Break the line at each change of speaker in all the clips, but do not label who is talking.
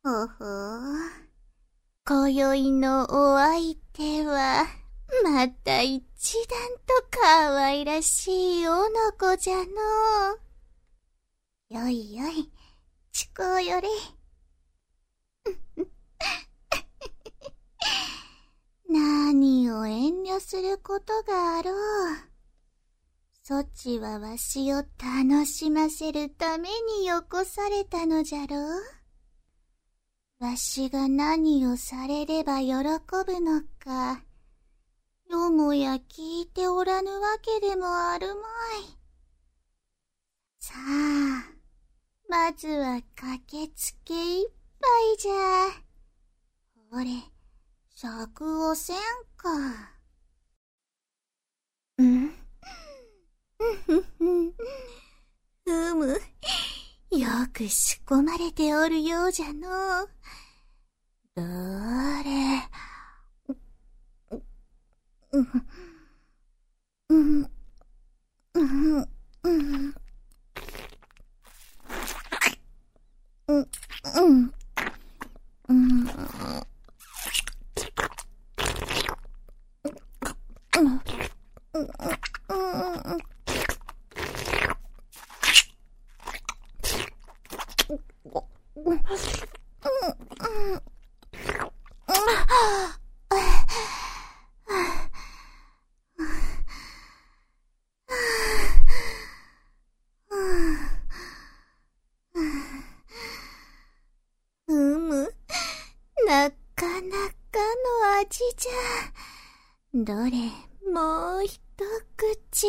ほほう。今宵のお相手は、また一段と可愛らしいおの子じゃのう。よいよい、ちこうよれ。何を遠慮することがあろう。そちはわしを楽しませるためによこされたのじゃろう。わしが何をされれば喜ぶのか、よもや聞いておらぬわけでもあるまい。さあ、まずは駆けつけ一杯じゃ。ほれ、酌をせんか。ふむ、よく仕込まれておるようじゃのう。どれ、なかなかの味じゃ。どれ、もう一口。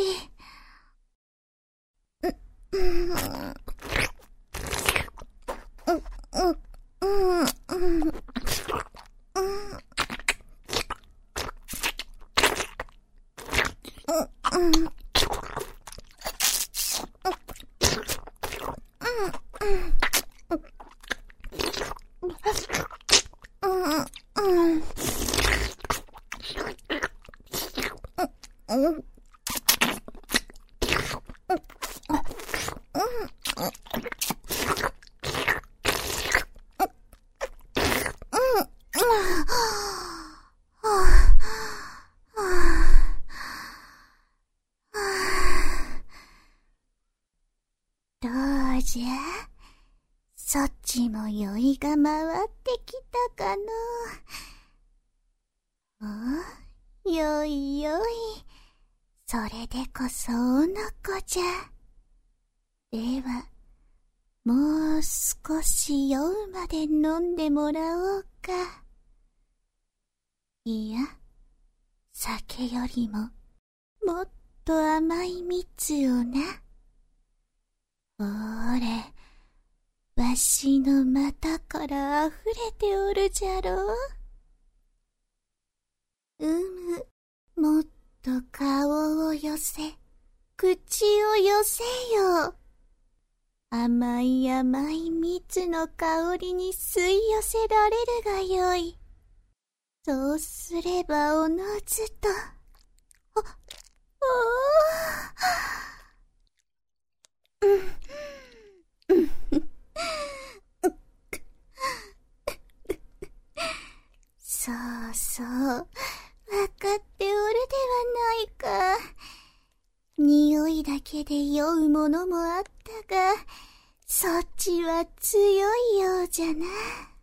どうじゃ、そっちも酔いが回ってきたかの。お、よいよい、それでこそおの子じゃ。では、もう少し酔うまで飲んでもらおうか。いや、酒よりももっと甘い蜜をな。ほれ、わしの股からあふれておるじゃろう。もっと顔を寄せ、口を寄せよ。甘い甘い蜜の香りに吸い寄せられるがよい。そうすればおのずと、そうそう、わかっておるではないか。匂いだけで酔うものもあったが、そっちは強いようじゃな。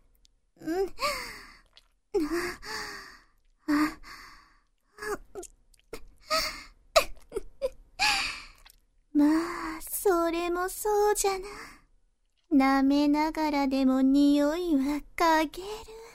まあ、それもそうじゃな。舐めながらでも匂いは嗅げる。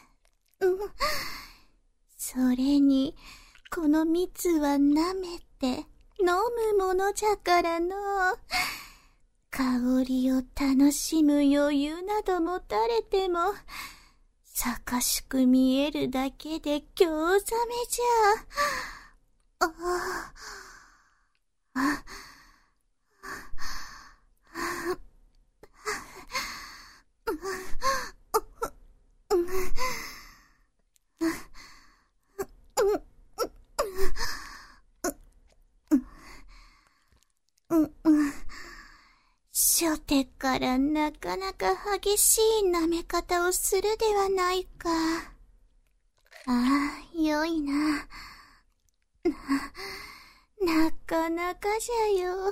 それに、この蜜は舐めて飲むものじゃからの。香りを楽しむ余裕など持たれても、盛しく見えるだけで興ざめじゃ。初手かからなかなか激しい舐め方をするではないか。ああ、よいな。なかなかじゃよ。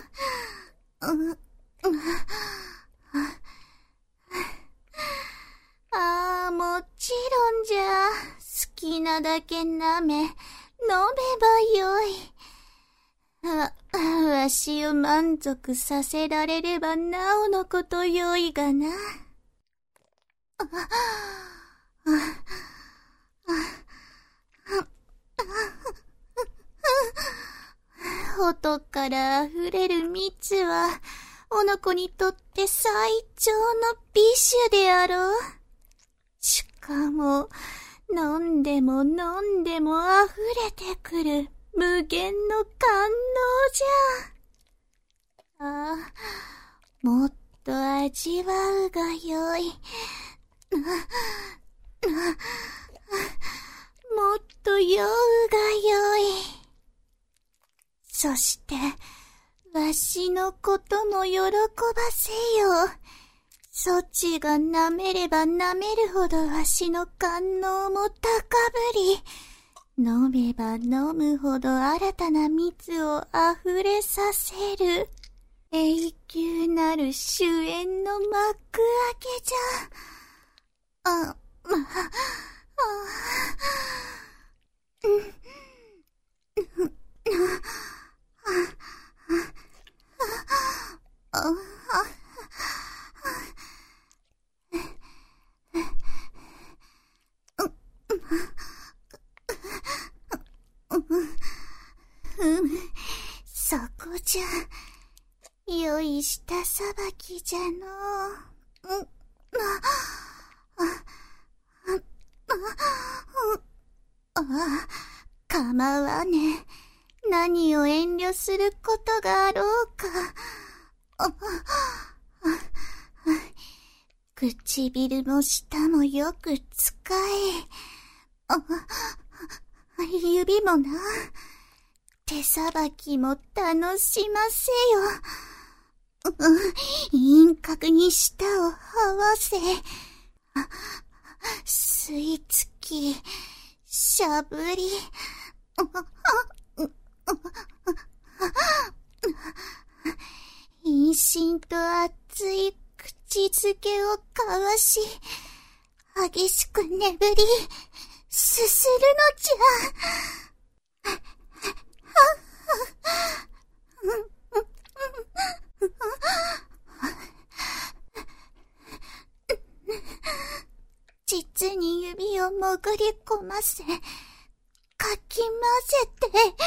ああ、もちろんじゃ。好きなだけ舐め、飲めばよい。わしを満足させられればなおのことよいがな。外からあふれる蜜は、おの子にとって最長の美酒であろう。しかも、飲んでも飲んでもあふれてくる無限の感動じゃ。ああ、もっと味わうがよい。もっと酔うがよい。そして、わしのことも喜ばせよ。そちが舐めれば舐めるほどわしの感能も高ぶり、飲めば飲むほど新たな蜜をあふれさせる、永久なる終焉の幕開けじゃ。そこじゃ。よい舌さばきじゃの。構わねえ。何を遠慮することがあろうか。唇も舌もよく使え。指もな。手さばきも楽しませよ。輪郭に舌を合わせ。吸い付き、しゃぶり。陰唇と熱い口づけを交わし、激しく眠り、すするのじゃ。実に指をもぐり込ませ、かき混ぜて、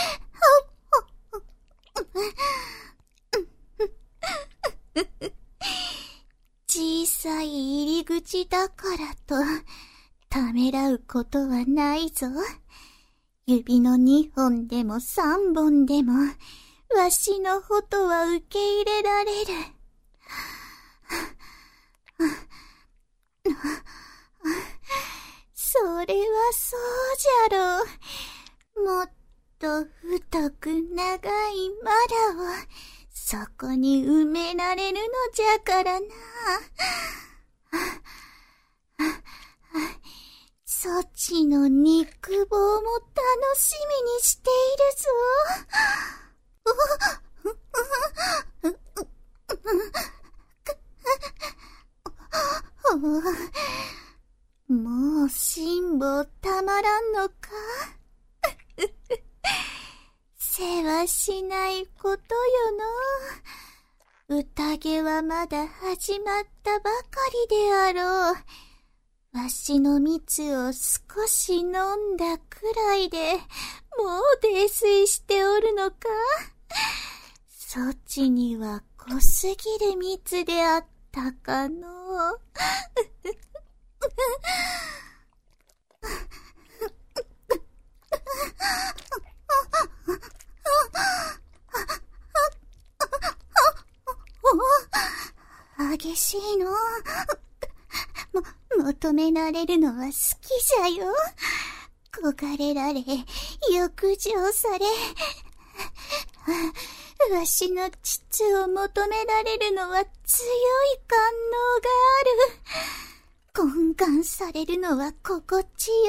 小さい入り口だからと、ためらうことはないぞ。指の2本でも3本でも、わしのほとは受け入れられる。それはそうじゃろう。もっと太く長いまだをそこに埋められるのじゃからな。そちの肉棒も楽しみにしているぞ。もう辛抱たまらんのか。せわしないことよの。宴はまだ始まったばかりであろう。わしの蜜を少し飲んだくらいで、もう泥酔しておるのか。そちには濃すぎる蜜であったかの。激しいの。求められるのは好きじゃよ。焦がれられ、欲情され、 わしの膣を求められるのは強い感能がある。懇願されるのは心地よい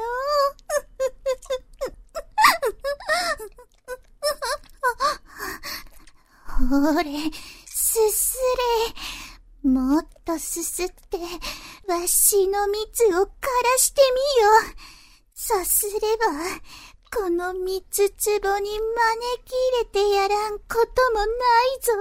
の。ほれ、すすれ。もっとすすって、わしの蜜を枯らしてみよ。さすれば、この蜜壺に招き入れてやらんこともないぞ。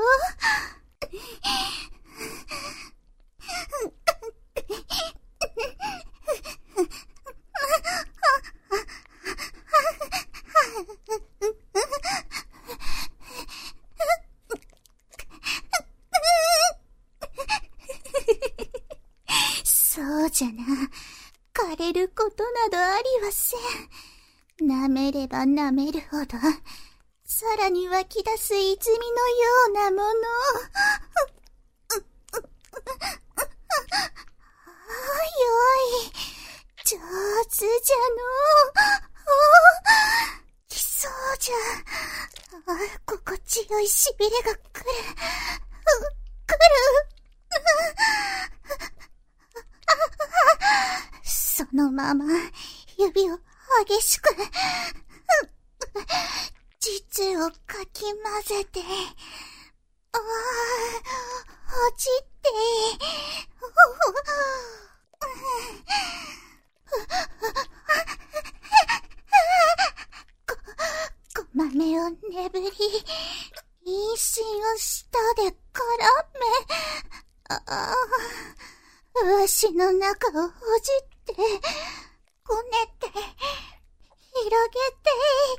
そうじゃな。枯れることなどありはせん。舐めれば舐めるほど、さらに湧き出す泉のようなもの。おい、上手じゃの。来そうじゃ。心地よいしびれが来る。そのまま、指を激しく、膣をかき混ぜて、落ちて、ごまめをねぶり、妊娠を舌で絡め、わしの中をほじって、こねて、広げて、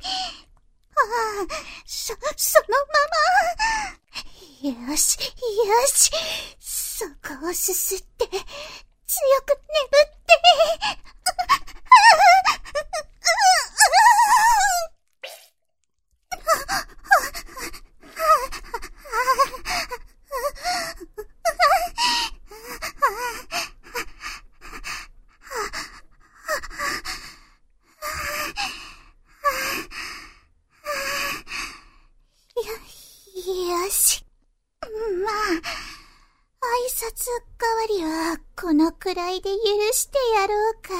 そのまま。よし、よし。そこをすすって、強く眠って。よし。まあ、挨拶代わりはこのくらいで許してやろうか。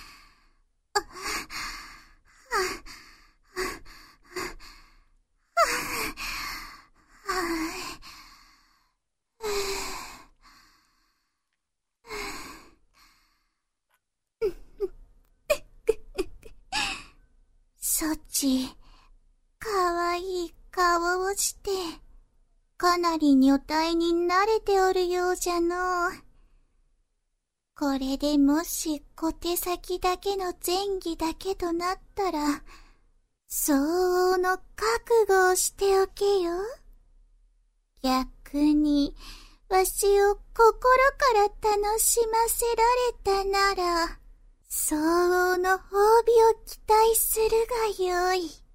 そち、かわいい顔をして、かなり女体に慣れておるようじゃのう。これでもし小手先だけの前儀だけとなったら、相応の覚悟をしておけよ。逆に、わしを心から楽しませられたなら、相応の褒美を期待するがよい。